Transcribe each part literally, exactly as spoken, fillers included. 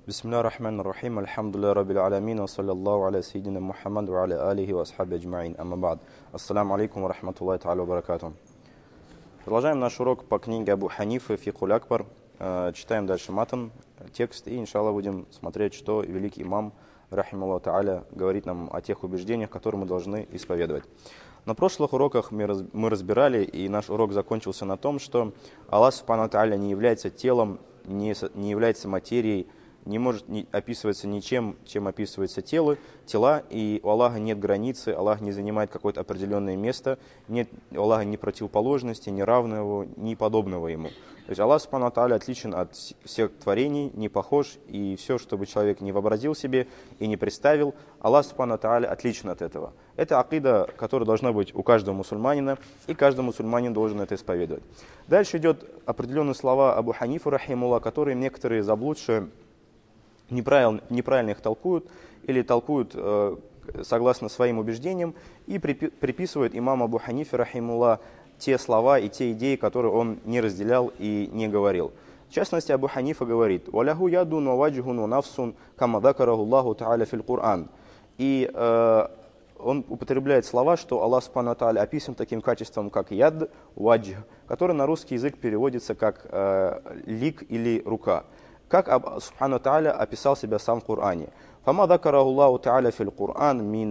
Бисмилля рахман рахим, альхамдулилля раббил алямин, ва саллаллаху аля сайидина Мухаммад, ва аля алихи ва асхаби аджмаин, амма ба'д. Ассаламу алейкум ва рахматуллахи та'аля ва баракату. Продолжаем наш урок по книге Абу Ханифы «Фикхуль Акбар». Читаем дальше матан, текст, и, иншаллах, будем смотреть, что великий имам, рахималлаху та'аля, говорит нам о тех убеждениях, которые мы должны исповедовать. На прошлых уроках мы разбирали, и наш урок закончился на том, что Аллах субхану та'аля не является телом, не, не является материей, не может не описываться ничем, чем описывается тело, тела, и у Аллаха нет границы, Аллах не занимает какое-то определенное место, нет у Аллаха ни противоположности, ни равного, ни подобного ему. То есть Аллах субхану та'аля отличен от всех творений, не похож, и все, чтобы человек не вообразил себе и не представил, Аллах субхану та'аля отличен от этого. Это акида, которая должна быть у каждого мусульманина, и каждый мусульманин должен это исповедовать. Дальше идет определенные слова Абу Ханифы, рахимуллах, которые некоторые заблудшие Неправильно, неправильно их толкуют или толкуют э, согласно своим убеждениям и припи, приписывают имаму Абу Ханифе, рахимуллах, те слова и те идеи, которые он не разделял и не говорил. В частности, Абу Ханифа говорит: «Валяху ядун ва ваджхун ва нафсун, кама дакараху Аллаху та'аля фил Кур'ан». И э, он употребляет слова, что Аллах субхану та'аля описан таким качеством, как яд, ваджх, который на русский язык переводится как э, лик или рука. Как Аллах субхану та'аля описал себя сам в Коране. «Фама дакараху Аллаху та'аля фил Кур'ан мин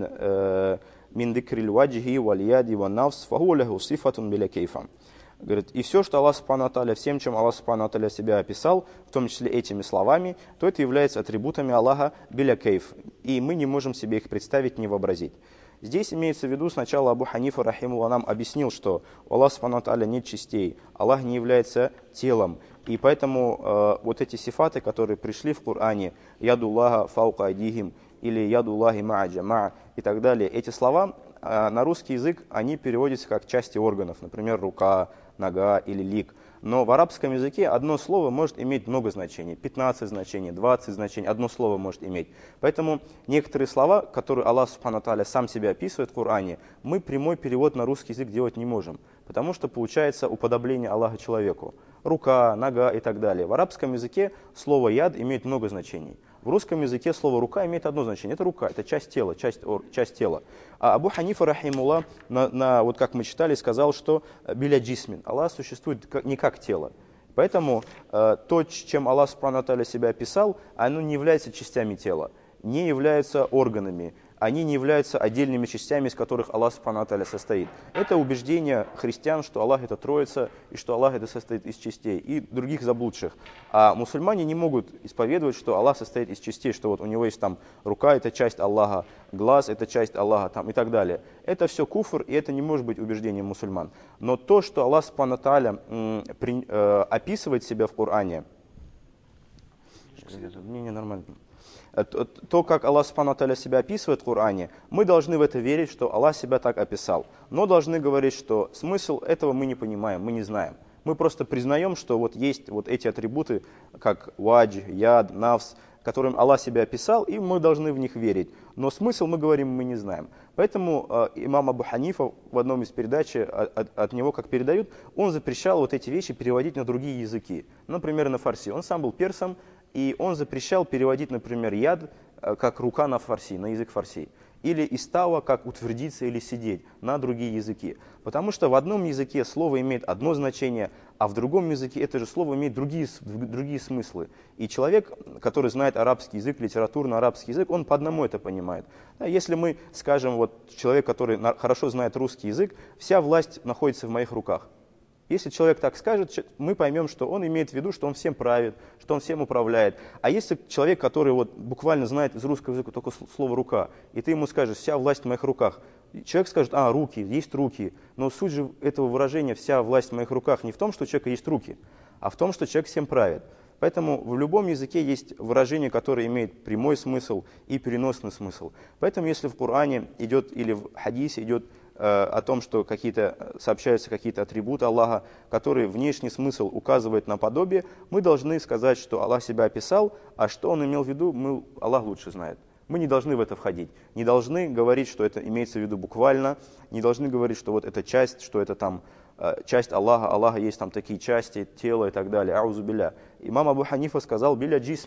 мин дикрил ваджхи валь яди ва нафс, фаху лаху сифатун биля кейфам». Говорит, и все, что Аллах субхану та'аля, всем, чем Аллах субхану та'аля себя описал, в том числе этими словами, то это является атрибутами Аллаха биля кейф. И мы не можем себе их представить, не вообразить. Здесь имеется в виду, сначала Абу Ханифа, рахимуллах, нам объяснил, что у Аллаха субхану та'аля нет частей, Аллах не является телом. И поэтому э, вот эти сифаты, которые пришли в Коране, ядуллаха фаука айдихим или ядуллахи ма'a джама'a и так далее, эти слова э, на русский язык, они переводятся как части органов, например, рука, нога или лик. Но в арабском языке одно слово может иметь много значений, пятнадцать значений, двадцать значений, одно слово может иметь. Поэтому некоторые слова, которые Аллах субхану та'аля сам себя описывает в Коране, мы прямой перевод на русский язык делать не можем, потому что получается уподобление Аллаха человеку. Рука, нога и так далее. В арабском языке слово яд имеет много значений. В русском языке слово рука имеет одно значение. Это рука, это часть тела, часть, часть тела. А Абу Ханифа, рахимуллах, на, на, вот как мы читали, сказал, что биля джисмин, Аллах существует не как тело. Поэтому э, то, чем Аллах субхану та'аля себя описал, оно не является частями тела, не является органами. Они не являются отдельными частями, из которых Аллах субхану та'аля состоит. Это убеждение христиан, что Аллах это Троица, и что Аллах это состоит из частей, и других заблудших. А мусульмане не могут исповедовать, что Аллах состоит из частей, что вот у него есть там рука, это часть Аллаха, глаз, это часть Аллаха, там, и так далее. Это все куфр, и это не может быть убеждением мусульман. Но то, что Аллах субхану та'аля э, описывает себя в Коране, не, не, нормально. То, как Аллах субхану та'аля себя описывает в Коране, мы должны в это верить, что Аллах себя так описал. Но должны говорить, что смысл этого мы не понимаем, мы не знаем. Мы просто признаем, что вот есть вот эти атрибуты, как вадж, яд, нафс, которым Аллах себя описал, и мы должны в них верить. Но смысл, мы говорим, мы не знаем. Поэтому э, имам Абу Ханифа в одном из передач от, от него, как передают, он запрещал вот эти вещи переводить на другие языки. Например, на фарси. Он сам был персом, и он запрещал переводить, например, яд, как рука на фарси, на язык фарси. Или истава, как утвердиться или сидеть, на другие языки. Потому что в одном языке слово имеет одно значение, а в другом языке это же слово имеет другие, другие смыслы. И человек, который знает арабский язык, литературно арабский язык, он по одному это понимает. Если мы скажем, вот человек, который хорошо знает русский язык, вся власть находится в моих руках. Если человек так скажет, мы поймем, что он имеет в виду, что он всем правит, что он всем управляет. А если человек, который вот буквально знает из русского языка только слово «рука», и ты ему скажешь «вся власть в моих руках», человек скажет: а, руки, есть руки. Но суть же этого выражения «вся власть в моих руках» не в том, что у человека есть руки, а в том, что человек всем правит. Поэтому в любом языке есть выражение, которое имеет прямой смысл и переносный смысл. Поэтому если в Коране идет или в хадисе идет о том, что какие-то, сообщаются какие-то атрибуты Аллаха, которые внешний смысл указывает на подобие, мы должны сказать, что Аллах себя описал, а что Он имел в виду, мы, Аллах лучше знает. Мы не должны в это входить. Не должны говорить, что это имеется в виду буквально, не должны говорить, что вот это часть, что это там часть Аллаха, Аллаха есть там такие части, тело и так далее. Аузу билля. Имам Абу Ханифа сказал: биля джисмин.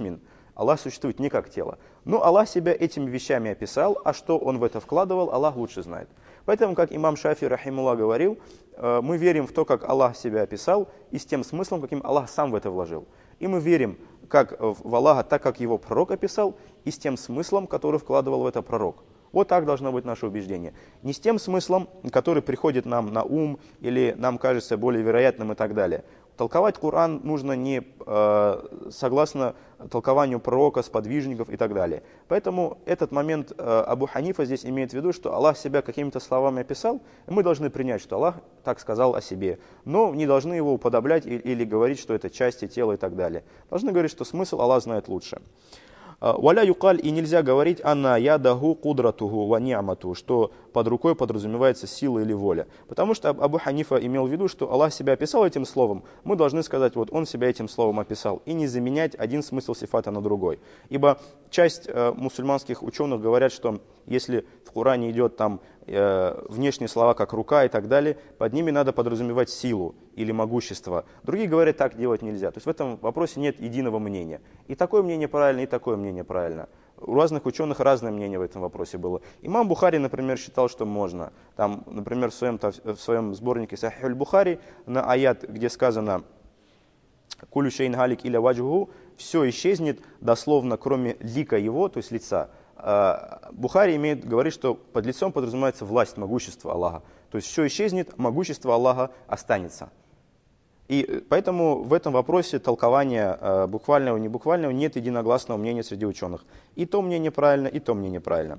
Аллах существует не как тело. Но Аллах себя этими вещами описал, а что Он в это вкладывал, Аллах лучше знает. Поэтому, как имам Шафи, рахимуллах, говорил, мы верим в то, как Аллах себя описал, и с тем смыслом, каким Аллах сам в это вложил. И мы верим как в Аллаха, так как его пророк описал, и с тем смыслом, который вкладывал в это пророк. Вот так должно быть наше убеждение. Не с тем смыслом, который приходит нам на ум или нам кажется более вероятным и так далее. Толковать Коран нужно не э, согласно толкованию пророка, сподвижников и так далее. Поэтому этот момент э, Абу Ханифа здесь имеет в виду, что Аллах себя какими-то словами описал, и мы должны принять, что Аллах так сказал о себе, но не должны его уподоблять или, или говорить, что это части тела и так далее. Должны говорить, что смысл Аллах знает лучше. Валя юкаль, и нельзя говорить анна ядаху кудратуху ва ни'мату, что под рукой подразумевается сила или воля. Потому что Абу Ханифа имел в виду, что Аллах себя описал этим словом, мы должны сказать, вот он себя этим словом описал, и не заменять один смысл сифата на другой. Ибо часть э, мусульманских ученых говорят, что если в Коране идет там э, внешние слова, как рука и так далее, под ними надо подразумевать силу или могущество. Другие говорят, так делать нельзя. То есть в этом вопросе нет единого мнения. И такое мнение правильно, и такое мнение правильно. У разных ученых разное мнение в этом вопросе было. Имам Бухари, например, считал, что можно. Там, например, в своем, в своем сборнике Сахих аль-Бухари на аят, где сказано «Кулю шейн галик иля ваджуху», все исчезнет, дословно, кроме лика его, то есть лица. Бухари имеет, говорит, что под лицом подразумевается власть, могущество Аллаха. То есть все исчезнет, могущество Аллаха останется. И поэтому в этом вопросе толкования буквального и небуквального нет единогласного мнения среди ученых. И то мнение правильно, и то мнение правильно.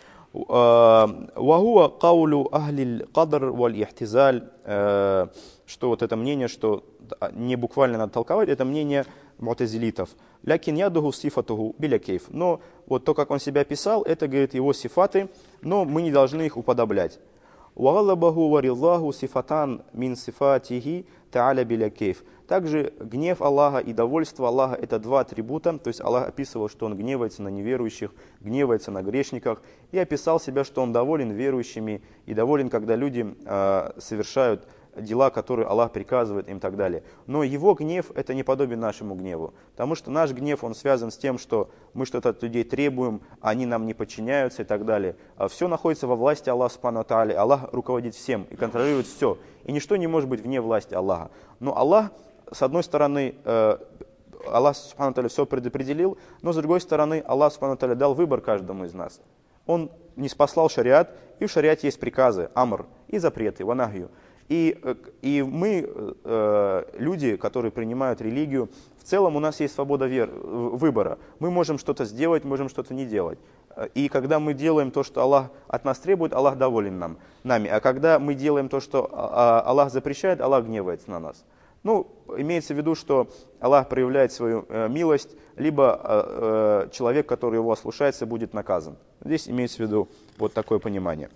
«Вахуа каулю ахлиль кадр валь ихтизаль», что вот это мнение, что не буквально надо толковать, это мнение му'тазилитов. «Лякин ядуху сифатуху биля кейф». Но вот то, как он себя писал, это, говорит, его сифаты, но мы не должны их уподоблять. «Вагалабаху вариллаху сифатан мин сифатихи та'аля биля кейф». Также гнев Аллаха и довольство Аллаха – это два атрибута. То есть Аллах описывал, что Он гневается на неверующих, гневается на грешниках, и описал себя, что Он доволен верующими и доволен, когда люди э, совершают дела, которые Аллах приказывает им и так далее. Но Его гнев – это не подобен нашему гневу. Потому что наш гнев, он связан с тем, что мы что-то от людей требуем, они нам не подчиняются и так далее. А все находится во власти Аллаха субхану ва тааля. Аллах руководит всем и контролирует все. И ничто не может быть вне власти Аллаха. Но Аллах, с одной стороны, э, Аллах субхану ва тааля все предопределил, но с другой стороны, Аллах субхану ва тааля дал выбор каждому из нас. Он ниспослал шариат, и в шариате есть приказы, амр, и запреты, ванахью. И, и мы, э, люди, которые принимают религию, в целом у нас есть свобода вер, выбора. Мы можем что-то сделать, можем что-то не делать. И когда мы делаем то, что Аллах от нас требует, Аллах доволен нам, нами. А когда мы делаем то, что Аллах запрещает, Аллах гневается на нас. Ну, имеется в виду, что Аллах проявляет свою э, милость, либо э, э, человек, который его ослушается, будет наказан. Здесь имеется в виду вот такое понимание.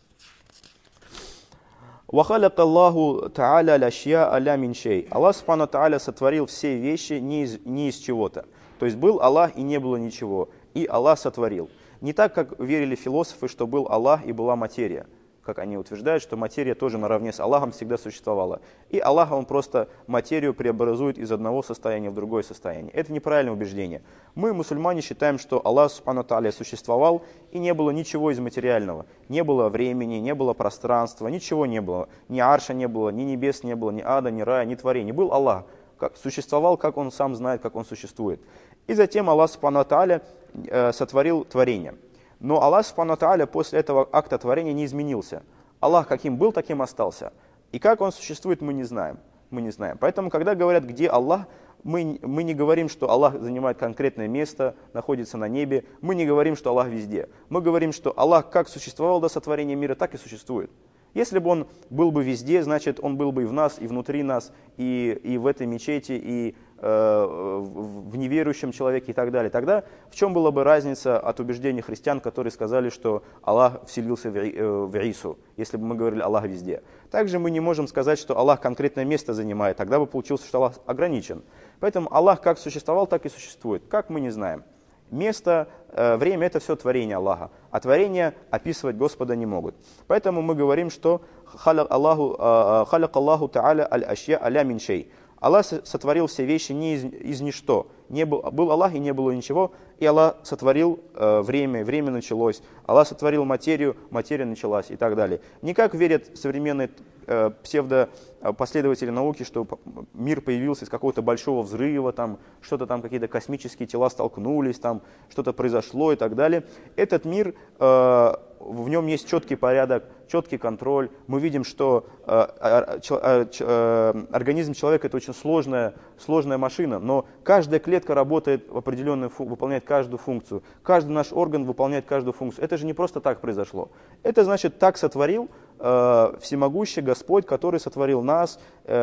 «Вахаляк Аллаху та'аля ляшья аля миншей». Аллах субхану ва тааля сотворил все вещи не из, не из чего-то. То есть был Аллах и не было ничего. И Аллах сотворил. Не так, как верили философы, что был Аллах и была материя. Как они утверждают, что материя тоже наравне с Аллахом всегда существовала. И Аллах, Он просто материю преобразует из одного состояния в другое состояние. Это неправильное убеждение. Мы, мусульмане, считаем, что Аллах субхану ва тааля существовал, и не было ничего из материального. Не было времени, не было пространства, ничего не было. Ни арша не было, ни небес не было, ни ада, ни рая, ни творения. Был Аллах. Как, существовал, как Он сам знает, как Он существует. И затем Аллах субхану ва тааля э, сотворил творение. Но Аллах субхану ва тааля после этого акта творения не изменился. Аллах каким был, таким остался. И как Он существует, мы не знаем. Мы не знаем. Поэтому, когда говорят, где Аллах, мы, мы не говорим, что Аллах занимает конкретное место, находится на небе. Мы не говорим, что Аллах везде. Мы говорим, что Аллах как существовал до сотворения мира, так и существует. Если бы Он был бы везде, значит, Он был бы и в нас, и внутри нас, и, и в этой мечети, и э, в неверующем человеке и так далее. Тогда в чем была бы разница от убеждений христиан, которые сказали, что Аллах вселился в, э, в Ису, если бы мы говорили Аллах везде. Также мы не можем сказать, что Аллах конкретное место занимает, тогда бы получилось, что Аллах ограничен. Поэтому Аллах как существовал, так и существует. Как мы не знаем. Место, э, время – это все творение Аллаха, а творения описывать Господа не могут. Поэтому мы говорим, что халяк Аллаху та'аля аль-ашья аля миншей. Аллах сотворил все вещи не из, из ничто, Не был, был Аллах и не было ничего, и Аллах сотворил э, время, время началось. Аллах сотворил материю, материя началась и так далее. Не как верят современные э, псевдопоследователи науки, что мир появился из какого-то большого взрыва, там, что-то там, какие-то космические тела столкнулись, там, что-то произошло и так далее. Этот мир, э, в нем есть четкий порядок, четкий контроль. Мы видим, что э, э, э, организм человека — это очень сложная, сложная машина, но каждая клетка работает в определенную, выполняет каждую функцию. Каждый наш орган выполняет каждую функцию. Это же не просто так произошло. Это значит, так сотворил э, всемогущий Господь, который сотворил нас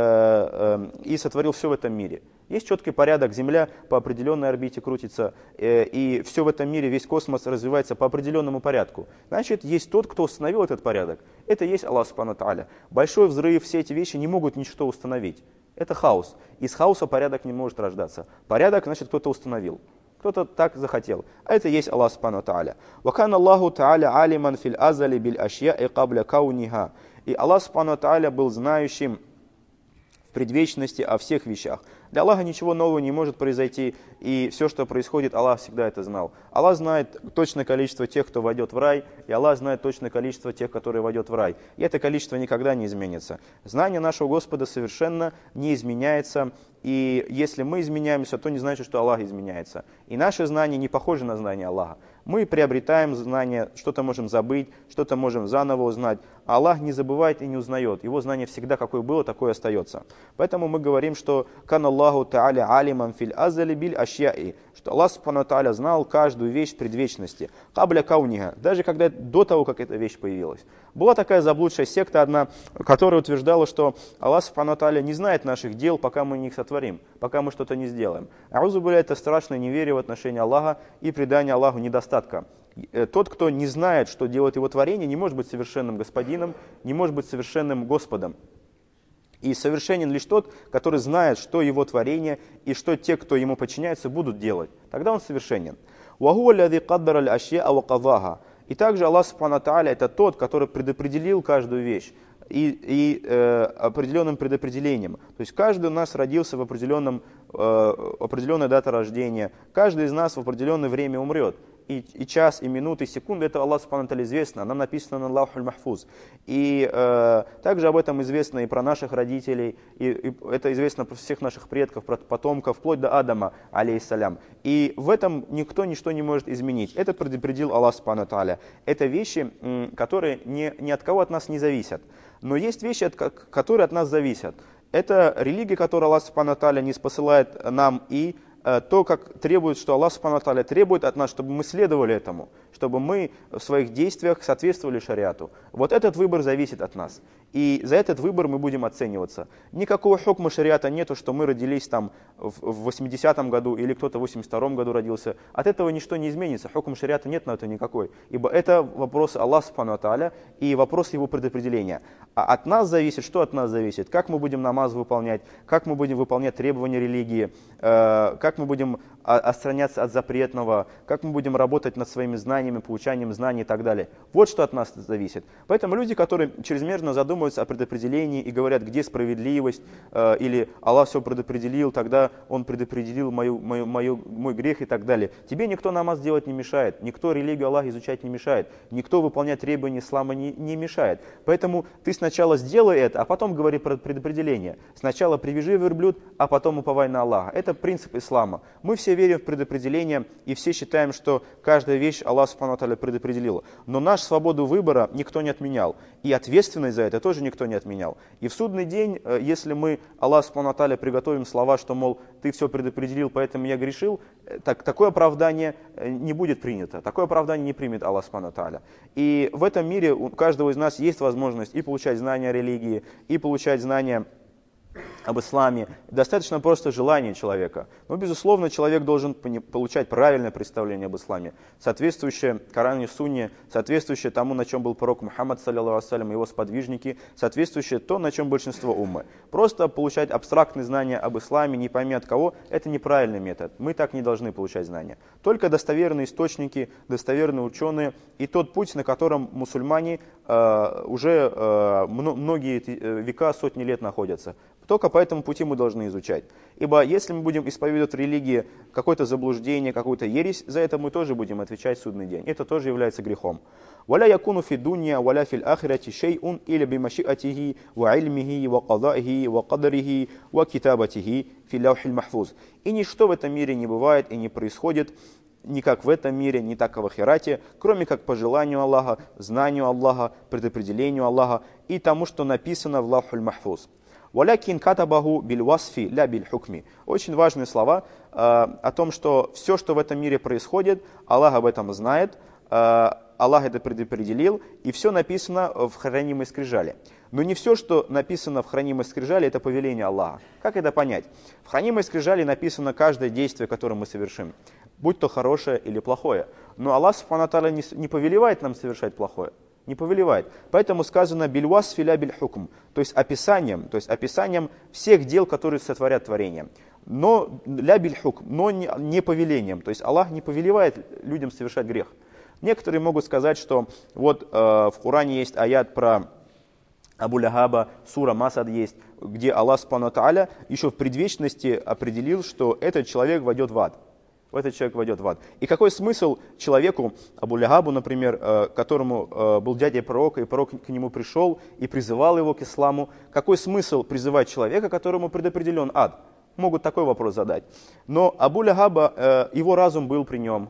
э, э, и сотворил все в этом мире. Есть четкий порядок, Земля по определенной орбите крутится, э, и все в этом мире, весь космос развивается по определенному порядку. Значит, есть тот, кто установил этот порядок. Это и есть Аллах Субхану Тааля. Большой взрыв, все эти вещи не могут ничто установить. Это хаос. Из хаоса порядок не может рождаться. Порядок, значит, кто-то установил. Кто-то так захотел. А это и есть Аллах Субхану Тааля. «Вакан Аллаху Тааля алиман фил азали биль ашьяи кабля кауниха». И Аллах Субхану Тааля был знающим в предвечности о всех вещах. Для Аллаха ничего нового не может произойти, и все, что происходит, Аллах всегда это знал. Аллах знает точное количество тех, кто войдет в рай, и Аллах знает точное количество тех, которые войдут в рай. И это количество никогда не изменится. Знание нашего Господа совершенно не изменяется, и если мы изменяемся, то не значит, что Аллах изменяется. И наши знания не похожи на знания Аллаха. Мы приобретаем знания, что-то можем забыть, что-то можем заново узнать. А Аллах не забывает и не узнает. Его знание всегда какое было, такое остается. Поэтому мы говорим, что «Кан Аллаху Тааля алиман фил азали биль ашьяи», что Аллах Субхану Тааля знал каждую вещь в предвечности. Кабля кауниха, даже когда до того, как эта вещь появилась. Была такая заблудшая секта одна, которая утверждала, что Аллах Субхану Тааля не знает наших дел, пока мы их сотворим, пока мы что-то не сделаем. Аузу билля, это страшное неверие в отношении Аллаха и предание Аллаху недостатка. Тот, кто не знает, что делает его творение, не может быть совершенным господином, не может быть совершенным Господом. И совершенен лишь тот, который знает, что его творение и что те, кто ему подчиняется, будут делать. Тогда он совершенен. И также Аллах Субхану Тааля — это тот, который предопределил каждую вещь и, и э, определенным предопределением. То есть каждый у нас родился в определенном, э, определенной дате рождения, каждый из нас в определенное время умрет. И, и час, и минуты, и секунды, это Аллах Субхану Тааля известно, она написана на Лаухуль Махфуз. И э, также об этом известно и про наших родителей, и, и это известно про всех наших предков, про потомков, вплоть до Адама, алейхиссалям. И в этом никто ничто не может изменить. Это предопределил Аллах Субхану Тааля. Это вещи, которые ни, ни от кого от нас не зависят. Но есть вещи, которые от нас зависят. Это религия, которую Аллах Субхану Тааля не спосылает нам, и то, как требует, что Аллах Субхану Тааля требует от нас, чтобы мы следовали этому, чтобы мы в своих действиях соответствовали шариату. Вот этот выбор зависит от нас. И за этот выбор мы будем оцениваться. Никакого хукма шариата нету, что мы родились там в восьмидесятом году или кто-то в восемьдесят втором году родился. От этого ничто не изменится. Хукм шариата нет на это никакой. Ибо это вопрос Аллаха Субхану Тааля и вопрос его предопределения. А от нас зависит, что от нас зависит? Как мы будем намаз выполнять, как мы будем выполнять требования религии, э, как мы будем отстраняться от запретного, как мы будем работать над своими знаниями, получанием знаний и так далее. Вот что от нас зависит. Поэтому люди, которые чрезмерно задумываются о предопределении и говорят, где справедливость, э, или Аллах все предопределил, тогда Он предопределил мою, мою, мою, мой грех и так далее. Тебе никто намаз делать не мешает, никто религию Аллаха изучать не мешает, никто выполнять требования ислама не, не мешает. Поэтому ты сначала сделай это, а потом говори про предопределение. Сначала привяжи верблюд, а потом уповай на Аллаха. Это принцип ислама. Мы все верим в предопределение и все считаем, что каждая вещь Аллах Субхану Тааля предопределил. Но нашу свободу выбора никто не отменял. И ответственность за это тоже никто не отменял. И в судный день, если мы Аллах Субхану Тааля приготовим слова, что, мол, ты все предопределил, поэтому я грешил, так, такое оправдание не будет принято. Такое оправдание не примет Аллах Субхану Тааля. И в этом мире у каждого из нас есть возможность и получать знания о религии, и получать знания об исламе. Достаточно просто желания человека. Но, безусловно, человек должен получать правильное представление об исламе, соответствующее Корану и Сунне, соответствующее тому, на чем был пророк Мухаммад, саллиллаху ассалям, и его сподвижники, соответствующее то, на чем большинство уммы. Просто получать абстрактные знания об исламе, не пойми от кого, это неправильный метод. Мы так не должны получать знания. Только достоверные источники, достоверные ученые и тот путь, на котором мусульмане э, уже э, многие века, сотни лет находятся. Только по этому пути мы должны изучать. Ибо если мы будем исповедовать в религии какое-то заблуждение, какую-то ересь, за это мы тоже будем отвечать в судный день. Это тоже является грехом. وَلَا يَكُونُ فِي الدُّنْيَا وَلَا فِي الْآخِرَةِ شَيْءٌ إِلَّا بِمَشِيئَتِهِ وَعِلْمِهِ وَقَضَائِهِ وَقَدَرِهِ وَكِتَابَتِهِ فِي اللَّوْحِ الْمَحْفُوظ. И ничто в этом мире не бывает и не происходит, ни как в этом мире, ни так и в ахирате, кроме как по желанию Аллаха, знанию Аллаха, предопределению Аллаха и тому, что написано в Лаухуль Махфуз. «Валякин катабаху бильвасфи ля бильхукми». Очень важные слова э, о том, что все, что в этом мире происходит, Аллах об этом знает, э, Аллах это предопределил, и все написано в хранимой скрижали. Но не все, что написано в хранимой скрижали, это повеление Аллаха. Как это понять? В хранимой скрижали написано каждое действие, которое мы совершим, будь то хорошее или плохое. Но Аллах субхану ва тааля не, не повелевает нам совершать плохое. Не повелевает. Поэтому сказано «бильвасфи ля бильхукм», то есть описанием, то есть описанием всех дел, которые сотворят творение. Но ля бильхукм, но не, не повелением. То есть Аллах не повелевает людям совершать грех. Некоторые могут сказать, что вот э, в Коране есть аят про Абу Лахаба, сура Масад есть, где Аллах субхану ва тааля еще в предвечности определил, что этот человек войдет в ад. Этот человек войдет в ад. И какой смысл человеку, Абу Лахабу, например, которому был дядя пророка, и пророк к нему пришел и призывал его к исламу, какой смысл призывать человека, которому предопределен ад? Могут такой вопрос задать. Но Абу Лахаба, его разум был при нем,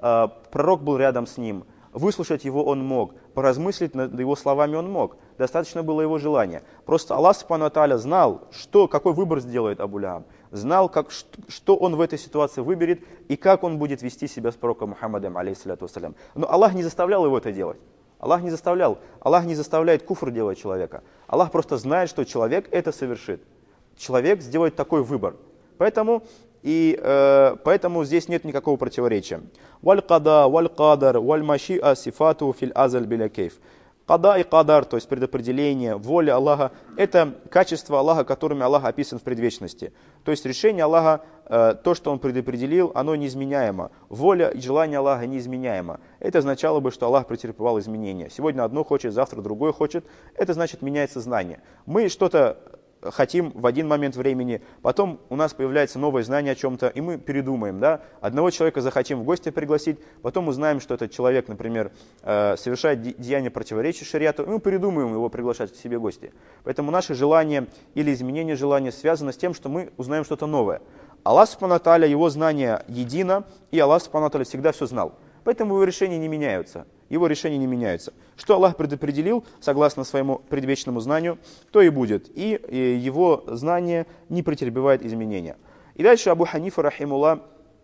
пророк был рядом с ним, выслушать его он мог, поразмыслить над его словами он мог. Достаточно было его желания. Просто Аллах субхану ва тааля знал, что, какой выбор сделает Абу Лахаб. Знал, как, что он в этой ситуации выберет и как он будет вести себя с пророком Мухаммадом, алейхиссаляту вассалям. Но Аллах не заставлял его это делать. Аллах не заставлял. Аллах не заставляет куфр делать человека. Аллах просто знает, что человек это совершит. Человек сделает такой выбор. Поэтому, и, э, поэтому здесь нет никакого противоречия. «Валь када, валь кадар, валь машиа сифату фил азаль биля кейф». Када и кадар, то есть предопределение, воля Аллаха, это качество Аллаха, которыми Аллах описан в предвечности. То есть решение Аллаха, э, то, что Он предопределил, оно неизменяемо. Воля и желание Аллаха неизменяемо. Это означало бы, что Аллах претерпевал изменения. Сегодня одно хочет, завтра другое хочет. Это значит, меняется знание. Мы что-то хотим в один момент времени, потом у нас появляется новое знание о чем-то, и мы передумаем. Да? Одного человека захотим в гости пригласить, потом узнаем, что этот человек, например, совершает деяние, противоречащее шариату, и мы передумаем его приглашать к себе в гости. Поэтому наше желание или изменение желания связано с тем, что мы узнаем что-то новое. Аллах субхану ва тааля, его знание едино, и Аллах субхану ва тааля всегда все знал. Поэтому его решения не меняются. Его решения не меняются. Что Аллах предопределил, согласно своему предвечному знанию, то и будет. И, и его знание не претерпевает изменения. И дальше Абу Ханифа, рахимуллах,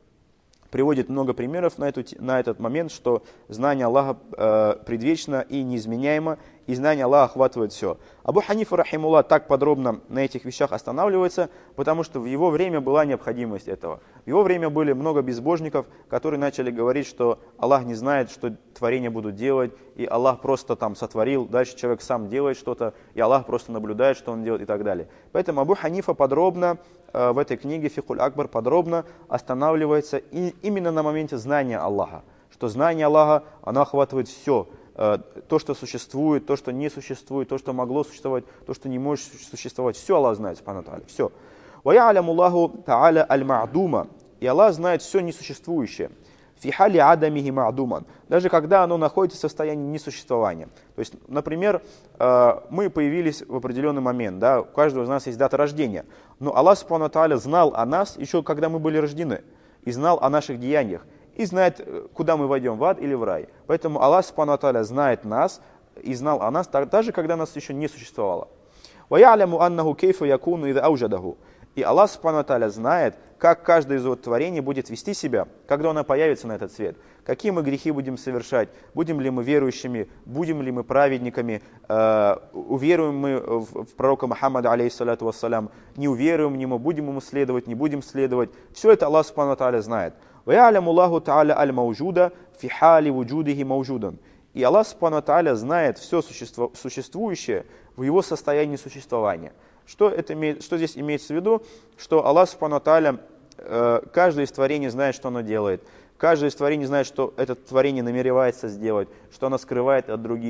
приводит много примеров на, эту, на этот момент, что знание Аллаха э, предвечно и неизменяемо, и знание Аллаха охватывает все. Абу Ханифа, рахимуллах, так подробно на этих вещах останавливается, потому что в его время была необходимость этого. В его время были много безбожников, которые начали говорить, что Аллах не знает, что творения будут делать, и Аллах просто там сотворил, дальше человек сам делает что-то, и Аллах просто наблюдает, что он делает и так далее. Поэтому Абу Ханифа подробно э, в этой книге Фикхуль Акбар подробно останавливается и, именно на моменте знания Аллаха, что знание Аллаха, оно охватывает все. То, что существует, то, что не существует, то, что могло существовать, то, что не может существовать. Все Аллах знает, субхану ва тааля, все. وَيَعْلَمُ اللَّهُ تَعَالَى الْمَعْدُومَ. И Аллах знает все несуществующее. فِي حَالِ عَدَمِهِ مَعْدُومًا. Даже когда оно находится в состоянии несуществования. То есть, например, мы появились в определенный момент, да, у каждого из нас есть дата рождения. Но Аллах субхану ва тааля знал о нас еще когда мы были рождены. И знал о наших деяниях. И знает, куда мы войдем, в ад или в рай. Поэтому Аллах субхану ва тааля знает нас и знал о нас, даже когда нас еще не существовало. وَيَعْلَمُ أَنَّهُ كَيْفَ يَكُونُ إِذَا أَوْجَدَهُ. И Аллах субхану ва тааля знает, как каждое из его творений будет вести себя, когда оно появится на этот свет. Какие мы грехи будем совершать, будем ли мы верующими, будем ли мы праведниками, э, уверуем мы в, в пророка Мухаммада, алейхиссалату вассалям, не уверуем в него, будем ему следовать, не будем следовать. Все это Аллах субхану ва тааля знает. وَيَعْلَمُ اللَّهُ تَعَالَى الْمَوْجُودَ فِي حَالِ وُجُودِهِ مَوْجُودًا. И Аллах субхану ва тааля знает все существо, существующее в его состоянии существования. Что, это имеет, что здесь имеется в виду? Что Аллах субхану ва тааля, э, каждое из творений знает, что оно делает. Каждое из творений знает, что это творение намеревается сделать, что оно скрывает от других.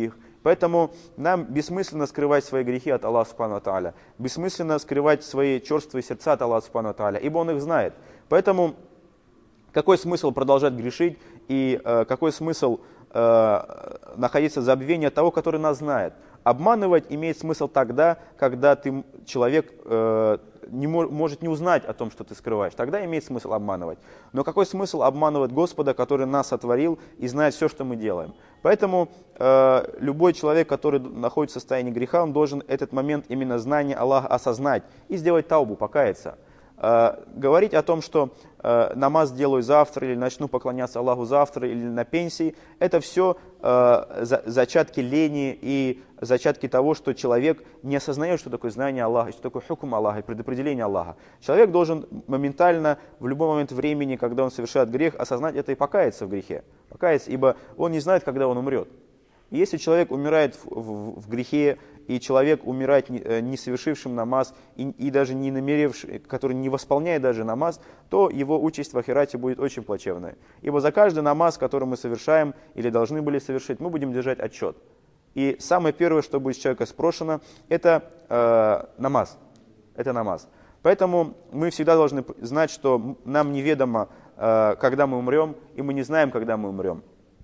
Поэтому нам бессмысленно скрывать свои грехи от Аллаха Субхану ва Тааля, бессмысленно скрывать свои черствые сердца от Аллаха Субхану ва Тааля, ибо Он их знает. Поэтому какой смысл продолжать грешить и э, какой смысл э, находиться в забвении от того, который нас знает? Обманывать имеет смысл тогда, когда ты, человек э, не мож, может не узнать о том, что ты скрываешь. Тогда имеет смысл обманывать. Но какой смысл обманывать Господа, который нас сотворил и знает все, что мы делаем? Поэтому э, любой человек, который находится в состоянии греха, он должен этот момент именно знания Аллаха осознать и сделать таубу, покаяться. Э, говорить о том, что э, намаз делаю завтра, или начну поклоняться Аллаху завтра, или на пенсии, это все э, за, зачатки лени и зачатки того, что человек не осознает, что такое знание Аллаха, что такое хукм Аллаха и предопределение Аллаха. Человек должен моментально, в любой момент времени, когда он совершает грех, осознать это и покаяться в грехе. Покаяться, ибо он не знает, когда он умрет. Если человек умирает в, в, в грехе, и человек умирает не, не совершившим намаз, и, и даже не намеревший, который не восполняет даже намаз, то его участь в ахирате будет очень плачевная. Ибо за каждый намаз, который мы совершаем или должны были совершить, мы будем держать отчет. И самое первое, что будет с человека спрошено, это э, намаз. Это намаз. Поэтому мы всегда должны знать, что нам неведомо, э, когда мы умрем, и мы не знаем, когда мы умрем.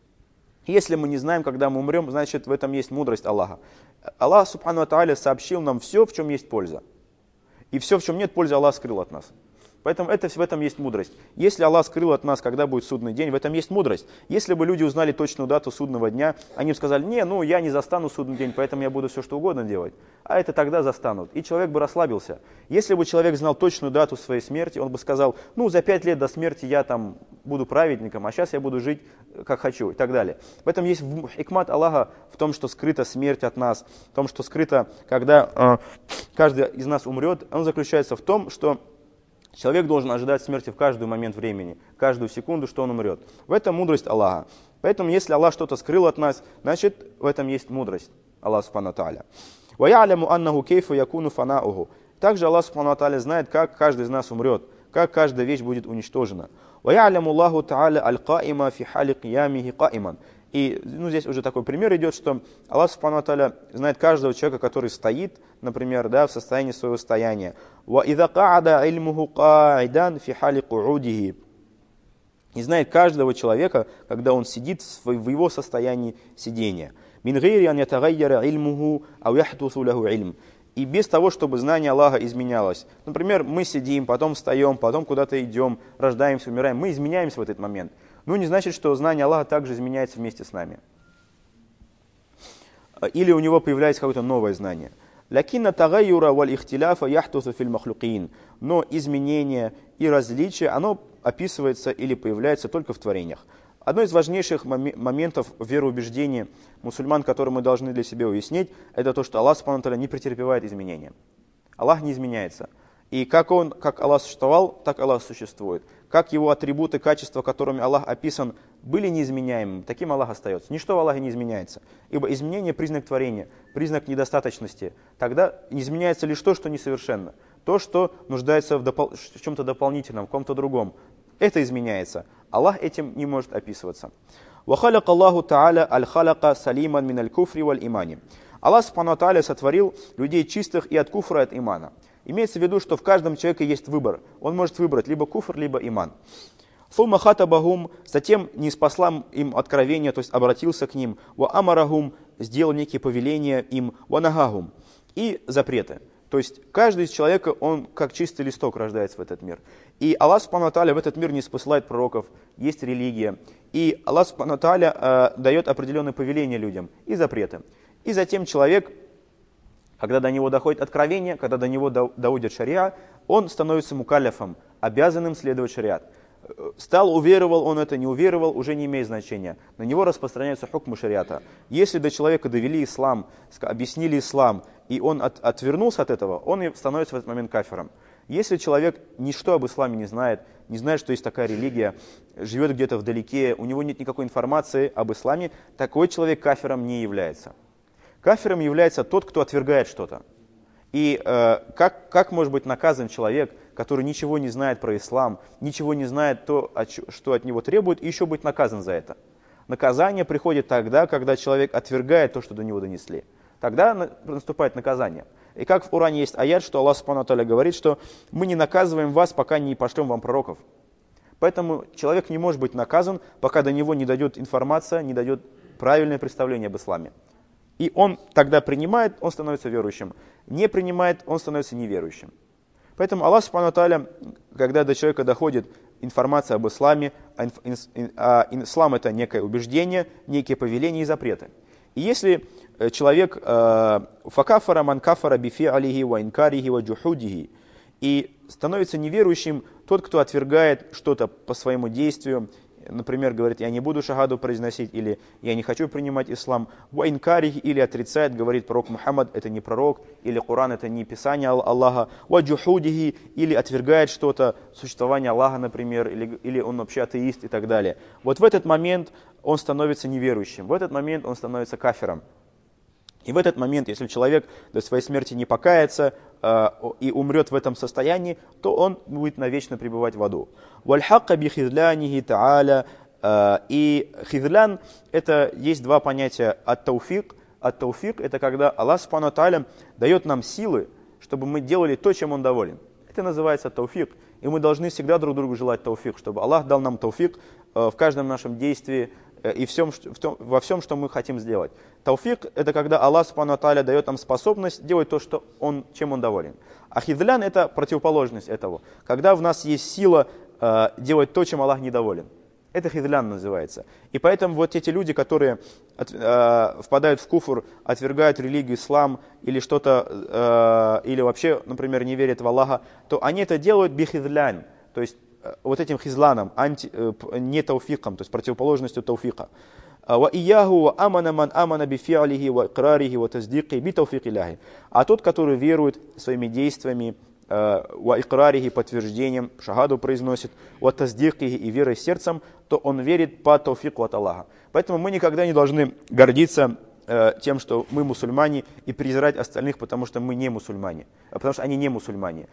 Если мы не знаем, когда мы умрем, значит, в этом есть мудрость Аллаха. Аллах, Субхану ва Тааля, сообщил нам все, в чем есть польза. И все, в чем нет пользы, Аллах скрыл от нас. Поэтому это, в этом есть мудрость. Если Аллах скрыл от нас, когда будет судный день, в этом есть мудрость. Если бы люди узнали точную дату судного дня, они бы сказали: не, ну я не застану судный день, поэтому я буду все что угодно делать. А это тогда застанут. И человек бы расслабился. Если бы человек знал точную дату своей смерти, он бы сказал: ну за пять лет до смерти я там буду праведником, а сейчас я буду жить как хочу и так далее. В этом есть хикмат Аллаха в том, что скрыта смерть от нас, в том, что скрыто, когда э, каждый из нас умрет, он заключается в том, что человек должен ожидать смерти в каждый момент времени, каждую секунду, что он умрет. В этом мудрость Аллаха. Поэтому, если Аллах что-то скрыл от нас, значит, в этом есть мудрость Аллаха Субхану ва Тааля. وَيَعْلَمُ أَنَّهُ كَيْفَ يَكُونُ فَنَاؤُهُ. Также Аллах Субхану ва Тааля знает, как каждый из нас умрет, как каждая вещь будет уничтожена. وَيَعْلَمُ اللَّهُ تَعَالَى الْقَائِمَ فِي حَالِ قِيَامِهِ قَائِمًا. И ну, здесь уже такой пример идет, что Аллах Субхану ва Тааля знает каждого человека, который стоит, например, да, в состоянии своего стояния. وَإِذَا قَعَدَ عِلْمُهُ قَاعِدًا فِي حَالِ قُعُودِهِ. И знает каждого человека, когда он сидит в его состоянии сидения. مِنْ غَيْرِ أَنْ يَتَغَيَّرَ عِلْمُهُ أَوْ يَحْدُثُ لَهُ عِلْمٌ. И без того, чтобы знание Аллаха изменялось. Например, мы сидим, потом встаем, потом куда-то идем, рождаемся, умираем. Мы изменяемся в этот момент. Ну, не значит, что знание Аллаха также изменяется вместе с нами. Или у него появляется какое-то новое знание. لَكِنَّ تَغَيُّرَ وَالْإِخْتِلَافَ يَحْدُثُ فِي الْمَخْلُقِينَ. Но изменение и различие, оно описывается или появляется только в творениях. Одно из важнейших моментов вероубеждения мусульман, которые мы должны для себя уяснить, это то, что Аллах Субхану ва Тааля не претерпевает изменения. Аллах не изменяется. И как, он, как Аллах существовал, так Аллах существует. Как его атрибуты, качества, которыми Аллах описан, были неизменяемыми, таким Аллах остается. Ничто в Аллахе не изменяется. Ибо изменение – признак творения, признак недостаточности. Тогда изменяется лишь то, что несовершенно. То, что нуждается в, допол- в чем-то дополнительном, в ком-то другом. Это изменяется. Аллах этим не может описываться. وَخَلَقَ اللَّهُ تَعَالَى الْخَلَقَ سَلِيمًا مِنَ الْكُفْرِ وَالْإِمَانِ. Аллах Субхану ва Тааля сотворил людей чистых и от куфра, и от имана. Имеется в виду, что в каждом человеке есть выбор. Он может выбрать либо куфр, либо иман. ثُمَّ خَطَبَهُمْ. Затем ниспослал им откровение, то есть обратился к ним. وَأَمَرَهُمْ. Сделал некие повеления им. وَنَهَهُمْ. И запреты. То есть каждый из человека, он как чистый листок рождается в этот мир. И Аллах Субхану ва Тааля в этот мир не спосылает пророков, есть религия. И Аллах Субхану ва Тааля э, дает определенные повеления людям и запреты. И затем человек, когда до него доходит откровение, когда до него до, доходит шариа, он становится мукалляфом, обязанным следовать шариат. Стал, уверовал он это, не уверовал, уже не имеет значения. На него распространяются хукмы шариата. Если до человека довели ислам, объяснили ислам, и он от, отвернулся от этого, он и становится в этот момент кафиром. Если человек ничто об исламе не знает, не знает, что есть такая религия, живет где-то вдалеке, у него нет никакой информации об исламе, такой человек кафиром не является. Кафиром является тот, кто отвергает что-то. И э, как, как может быть наказан человек, который ничего не знает про ислам, ничего не знает то, что от него требует, и еще быть наказан за это? Наказание приходит тогда, когда человек отвергает то, что до него донесли. Тогда наступает наказание. И как в Коране есть аят, что Аллах Субхану ва Тааля говорит, что мы не наказываем вас, пока не пошлем вам пророков. Поэтому человек не может быть наказан, пока до него не дойдет информация, не дойдет правильное представление об исламе. И он тогда принимает, он становится верующим. Не принимает, он становится неверующим. Поэтому Аллах Субхану ва Тааля, когда до человека доходит информация об исламе, а ислам это некое убеждение, некие повеления и запреты. И если человек факафара ман кафара бифи алихи ва инкарихи ва джухудихи и становится неверующим тот, кто отвергает что-то по своему действию, например, говорит, я не буду шахаду произносить, или я не хочу принимать ислам, ва инкарихи, или отрицает, говорит, пророк Мухаммад это не пророк, или Коран это не писание Аллаха, ва джухудихи, или отвергает что-то, существование Аллаха, например, или, или он вообще атеист и так далее. Вот в этот момент он становится неверующим, в этот момент он становится кафиром. И в этот момент, если человек до своей смерти не покается э, и умрет в этом состоянии, то он будет навечно пребывать в аду. Вальхакка би хизлянихи та'аля. И хизлян, это есть два понятия ат-тауфик. Ат-тауфик это когда Аллах Субхану ва Тааля дает нам силы, чтобы мы делали то, чем Он доволен. Это называется тауфик. И мы должны всегда друг другу желать тауфик, чтобы Аллах дал нам тауфик э, в каждом нашем действии, и всем, в том, во всем, что мы хотим сделать. Тауфик – это когда Аллах Субхану ва Тааля дает нам способность делать то, что он, чем Он доволен. А хизлян – это противоположность этого. Когда в нас есть сила э, делать то, чем Аллах недоволен. Это хизлян называется. И поэтому вот эти люди, которые от, э, впадают в куфр, отвергают религию, ислам или что-то, э, или вообще, например, не верят в Аллаха, то они это делают бихизлян, то есть вот этим хизланом, анти, э, не тауфиком, то есть противоположностью тауфика. А тот, который верует своими действиями, ва икрарихи, подтверждением, шахаду произносит, ва таздикихи, и верой сердцем, то он верит по тауфику от Аллаха. Поэтому мы никогда не должны гордиться э, тем, что мы мусульмане, и презирать остальных, потому что мы не мусульмане, потому что они не мусульмане.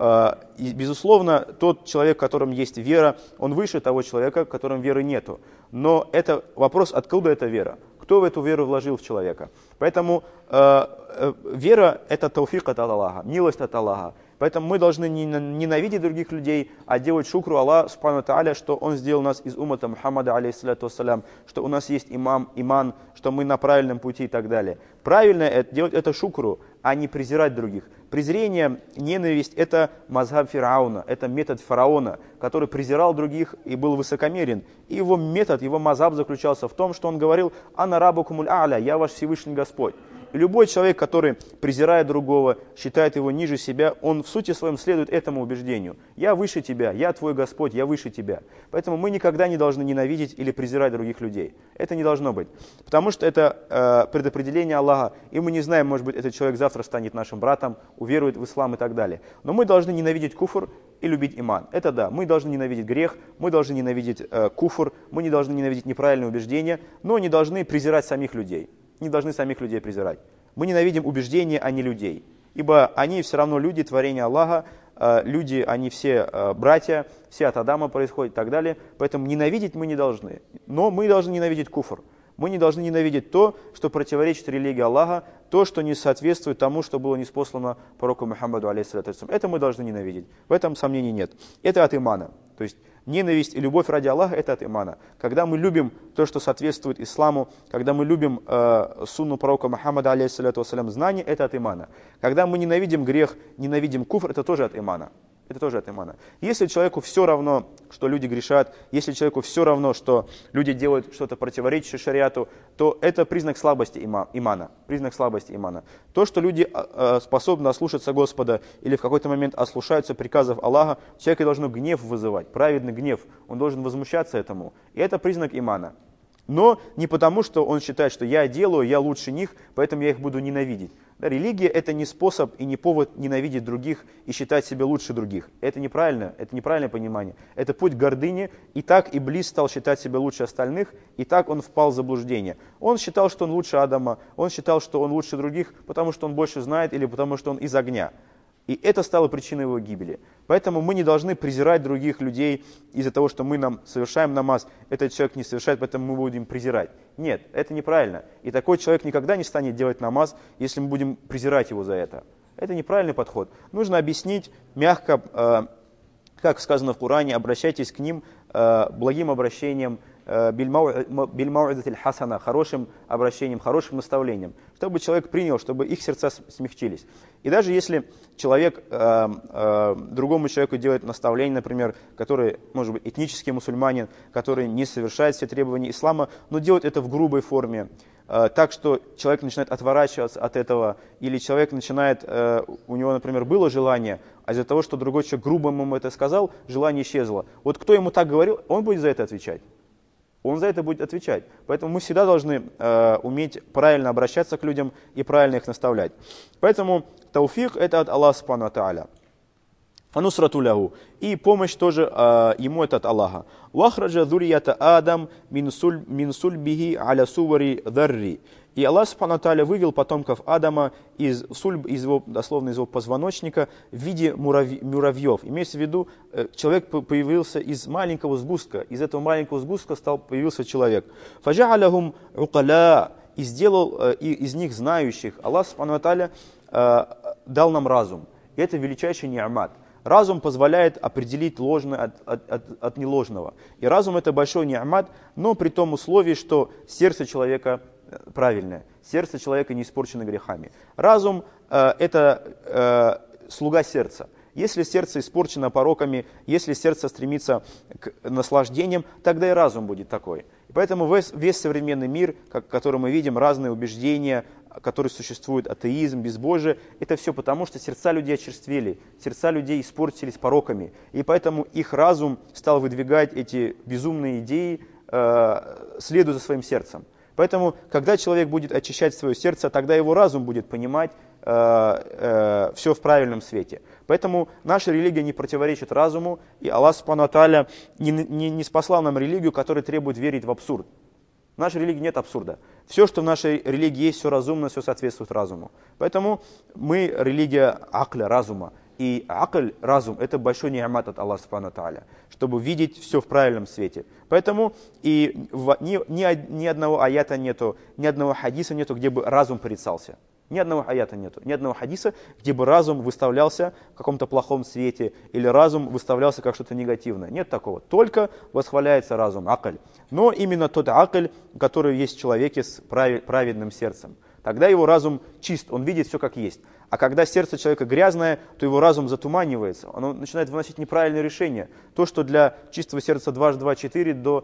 И, безусловно, тот человек, в котором есть вера, он выше того человека, в котором веры нету. Но это вопрос, откуда эта вера? Кто в эту веру вложил в человека? Поэтому э, э, вера – это тауфик от Аллаха, милость от Аллаха. Поэтому мы должны не ненавидеть других людей, а делать шукру Аллаху Субхану ва Тааля, что Он сделал нас из уммата Мухаммада, алейхиссалату вассалям, что у нас есть имам, иман, что мы на правильном пути и так далее. Правильно это, делать это шукру, а не презирать других. Презрение, ненависть – это мазхаб фирауна, это метод фараона, который презирал других и был высокомерен. И его метод, его мазхаб заключался в том, что он говорил «Ана раббукумуль а'ля», «Я ваш Всевышний Господь». И любой человек, который презирает другого, считает его ниже себя, он в сути своем следует этому убеждению. Я выше тебя, я твой Господь, я выше тебя. Поэтому мы никогда не должны ненавидеть или презирать других людей. Это не должно быть. Потому что это э, предопределение Аллаха. И мы не знаем, может быть, этот человек завтра станет нашим братом, уверует в ислам и так далее. Но мы должны ненавидеть куфр и любить иман. Это да, мы должны ненавидеть грех, мы должны ненавидеть э, куфр, мы не должны ненавидеть неправильные убеждения, но не должны презирать самих людей. Не должны самих людей презирать. Мы ненавидим убеждения, а не людей. Ибо они все равно люди, творения Аллаха, э, люди, они все э, братья, все от Адама происходят и так далее. Поэтому ненавидеть мы не должны. Но мы должны ненавидеть куфр. Мы не должны ненавидеть то, что противоречит религии Аллаха, то, что не соответствует тому, что было ниспослано пророку Мухаммаду, алейхиссалату вассалям. Это мы должны ненавидеть. В этом сомнений нет. Это от имана. То есть ненависть и любовь ради Аллаха – это от имана. Когда мы любим то, что соответствует исламу, когда мы любим э, сунну пророка Мухаммада, алейхиссалату вассалям, знание – это от имана. Когда мы ненавидим грех, ненавидим куфр – это тоже от имана. Это тоже от имана. Если человеку все равно, что люди грешат, если человеку все равно, что люди делают что-то противоречащее шариату, то это признак слабости има, имана. Признак слабости имана. То, что люди э, способны ослушаться Господа или в какой-то момент ослушаются приказов Аллаха, человека должно гнев вызывать, праведный гнев. Он должен возмущаться этому. И это признак имана. Но не потому, что он считает, что я делаю, я лучше них, поэтому я их буду ненавидеть. Да, религия – это не способ и не повод ненавидеть других и считать себя лучше других. Это неправильно, это неправильное понимание. Это путь гордыни, и так Иблис стал считать себя лучше остальных, и так он впал в заблуждение. Он считал, что он лучше Адама, он считал, что он лучше других, потому что он больше знает или потому что он из огня. И это стало причиной его гибели. Поэтому мы не должны презирать других людей из-за того, что мы нам совершаем намаз. Этот человек не совершает, поэтому мы будем презирать. Нет, это неправильно. И такой человек никогда не станет делать намаз, если мы будем презирать его за это. Это неправильный подход. Нужно объяснить мягко, э, как сказано в Коране, обращайтесь к ним э, благим обращением, бильмау'идат аль-хасана, хорошим обращением, хорошим наставлением, чтобы человек принял, чтобы их сердца смягчились. И даже если человек э, э, другому человеку делает наставление, например, который, может быть, этнический мусульманин, который не совершает все требования ислама, но делает это в грубой форме, э, так что человек начинает отворачиваться от этого, или человек начинает, э, у него, например, было желание, а из-за того, что другой человек грубо ему это сказал, желание исчезло. Вот кто ему так говорил, он будет за это отвечать. Он за это будет отвечать. Поэтому мы всегда должны э, уметь правильно обращаться к людям и правильно их наставлять. Поэтому тауфик это от Аллаха субхану ва тааля. Фанусрату лаху. И помощь тоже э, ему это от Аллаха. Вахраджа зурията Адам мин сульбихи аля сувари дарри. И Аллах субхану ва тааля вывел потомков Адама из, сульб, из его, дословно из его позвоночника в виде муравь, муравьев. Имеется в виду, человек появился из маленького сгустка. Из этого маленького сгустка стал, появился человек. Фаджа'алахум укаля. И сделал и, из них знающих. Аллах субхану ва тааля дал нам разум. И это величайший ни'мат. Разум позволяет определить ложное от, от, от, от неложного. И разум это большой ни'мат, но при том условии, что сердце человека правильное. Сердце человека не испорчено грехами. Разум э, это э, слуга сердца. Если сердце испорчено пороками, если сердце стремится к наслаждениям, тогда и разум будет такой. И поэтому весь, весь современный мир, как, который мы видим, разные убеждения, которые существуют, атеизм, безбожие, это все потому, что сердца людей очерствели, сердца людей испортились пороками. И поэтому их разум стал выдвигать эти безумные идеи, э, следуя за своим сердцем. Поэтому, когда человек будет очищать свое сердце, тогда его разум будет понимать э, э, все в правильном свете. Поэтому наша религия не противоречит разуму, и Аллах субхану ва тааля не, не, не спаслал нам религию, которая требует верить в абсурд. В нашей религии нет абсурда. Все, что в нашей религии есть, все разумно, все соответствует разуму. Поэтому мы религия акля, разума. И акль, разум, это большой ни'мат от Аллаха субхану ва тааля, чтобы видеть все в правильном свете. Поэтому и в, ни, ни, ни одного аята нету, ни одного хадиса нету, где бы разум порицался. Ни одного аята нету, ни одного хадиса, где бы разум выставлялся в каком-то плохом свете, или разум выставлялся как что-то негативное. Нет такого. Только восхваляется разум, акль. Но именно тот акль, который есть в человеке с праведным сердцем. Тогда его разум чист, он видит все как есть. А когда сердце человека грязное, то его разум затуманивается, он начинает выносить неправильные решения. То, что для чистого сердца дважды два четыре, до,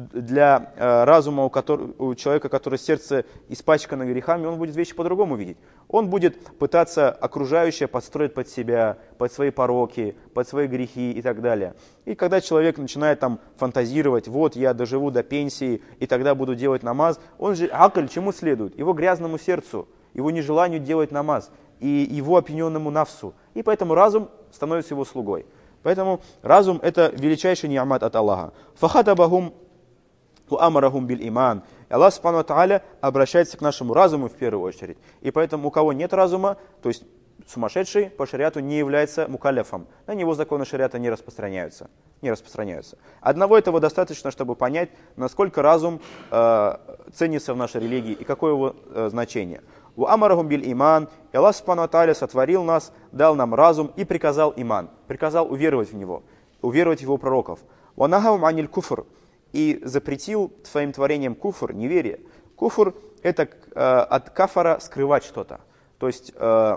для э, разума, у, который, у человека, который сердце испачкано грехами, он будет вещи по-другому видеть. Он будет пытаться окружающее подстроить под себя, под свои пороки, под свои грехи и так далее. И когда человек начинает там фантазировать, вот я доживу до пенсии и тогда буду делать намаз, он же, акль, чему следует? Его грязному сердцу, его нежеланию делать намаз и его опьяненному нафсу. И поэтому разум становится его слугой. Поэтому разум это величайший ни'мат от Аллаха. Фахатабахум уамарахум биль иман. Аллах субхану ва тааля обращается к нашему разуму в первую очередь. И поэтому у кого нет разума, то есть сумасшедший по шариату не является мукалляфом. На него законы шариата не распространяются. Не распространяются. Одного этого достаточно, чтобы понять, насколько разум э, ценится в нашей религии и какое его э, значение. У амарахум биль иман. И Аллах субхану ва тааля сотворил нас, дал нам разум и приказал иман. Приказал уверовать в него, уверовать в его пророков. Ва нахаум аниль куфр. И запретил своим творением куфр, неверие. Куфр это э, от кафара скрывать что-то. То есть э,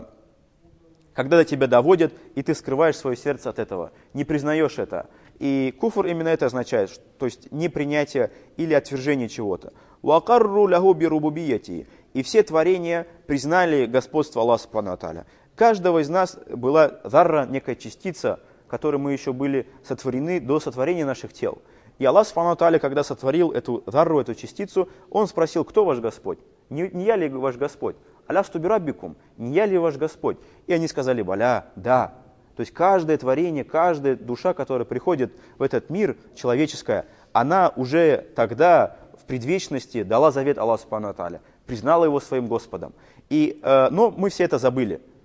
когда до тебя доводят, и ты скрываешь свое сердце от этого, не признаешь это. И куфр именно это означает, то есть непринятие или отвержение чего-то. وَقَرُّوا لَهُ بِرُبُوبِيَّتِهِ. И все творения признали господство Аллаха субхану ва тааля. Каждого из нас была зарра, некая частица, которой мы еще были сотворены до сотворения наших тел. И Аллах субхану ва тааля, когда сотворил эту зарру, эту частицу, Он спросил, кто ваш Господь? Не, не я ли ваш Господь? Алясту бираббикум, не я ли ваш Господь? И они сказали, баля, да. То есть каждое творение, каждая душа, которая приходит в этот мир человеческая, она уже тогда в предвечности дала завет Аллаху субхану ва тааля, признала его своим Господом. И, э, но мы все это забыли.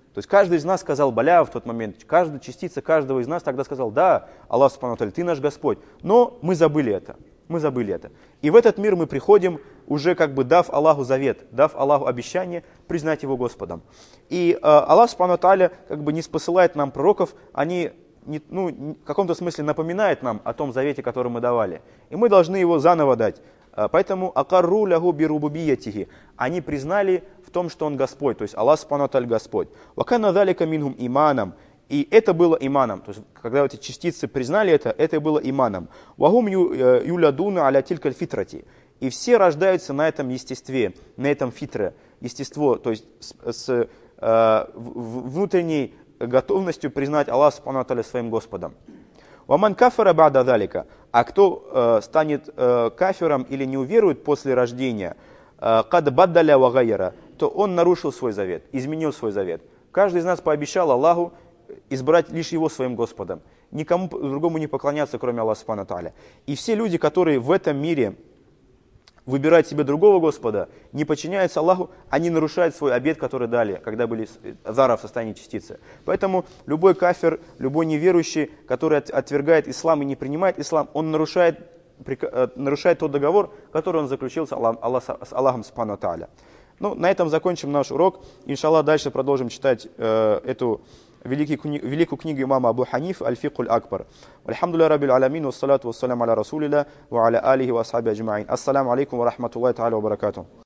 То есть каждый из нас сказал «Баля» в тот момент, каждая частица каждого из нас тогда сказал «Да, Аллах Субхану ва Тааля, ты наш Господь». Но мы забыли это, мы забыли это. И в этот мир мы приходим, уже как бы дав Аллаху завет, дав Аллаху обещание признать Его Господом. И э, Аллах Субхану ва Тааля как бы не спосылает нам пророков, они не, ну, в каком-то смысле напоминают нам о том завете, который мы давали. И мы должны его заново дать. Поэтому акарру лягу бирубубиятихи. Они признали в том, что Он Господь, то есть Аллах Субхану ва Тааля Господь. Вакана залика минхум иманом. И это было иманом. То есть, когда эти частицы признали это, это было иманом. Вахум юлядуна аля тилькаль фитрати. И все рождаются на этом естестве, на этом фитре, естество, то есть с, с э, внутренней готовностью признать Аллаха Субхану ва Тааля своим Господом. Ваман кафара ба'да залика. А кто э, станет э, кафиром или не уверует после рождения, кад баддаля ва гайяра, то он нарушил свой завет, изменил свой завет. Каждый из нас пообещал Аллаху избрать лишь Его своим Господом. Никому другому не поклоняться, кроме Аллаха Субхану ва Тааля. И все люди, которые в этом мире выбирают себе другого Господа, не подчиняются Аллаху, они нарушают свой обет, который дали, когда были зара в состоянии частицы. Поэтому любой кафир, любой неверующий, который отвергает ислам и не принимает ислам, он нарушает, нарушает тот договор, который он заключил с, Аллах, Аллах, с Аллахом Субхану ва Тааля. Ну, на этом закончим наш урок. Иншаллах, дальше продолжим читать э, эту великую книгу имама Абу Ханиф «Аль-Фикхуль Акбар». Альхамдулилля раббил аламин, вассалату вассаляму аля расулилля, ва аля алихи ва асхаби аджмаин. Ассаламу алейкум ва рахматуллахи та'аля ва баракатух.